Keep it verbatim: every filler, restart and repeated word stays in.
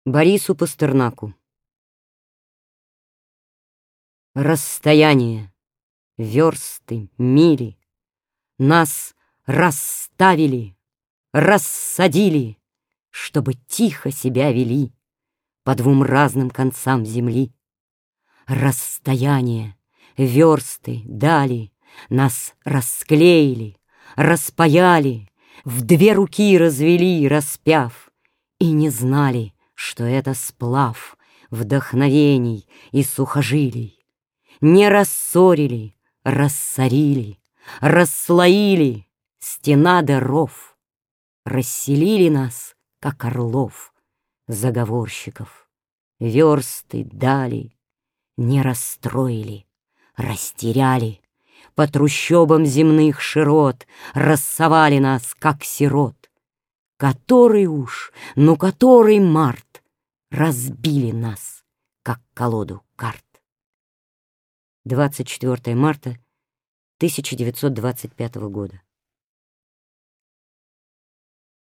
Борису Пастернаку. Расстояние, версты, мили нас расставили, рассадили, чтобы тихо себя вели по двум разным концам земли. Расстояние, версты, дали нас расклеили, распаяли, в две руки развели, распяв, и не знали, что это сплав вдохновений и сухожилий. Не рассорили, рассорили, расслоили стена даров, расселили нас, как орлов, заговорщиков. Версты дали, не расстроили, растеряли, по трущобам земных широт рассовали нас, как сирот. Который уж, ну который март разбили нас, как колоду карт. двадцать четвёртое марта тысяча девятьсот двадцать пятого года.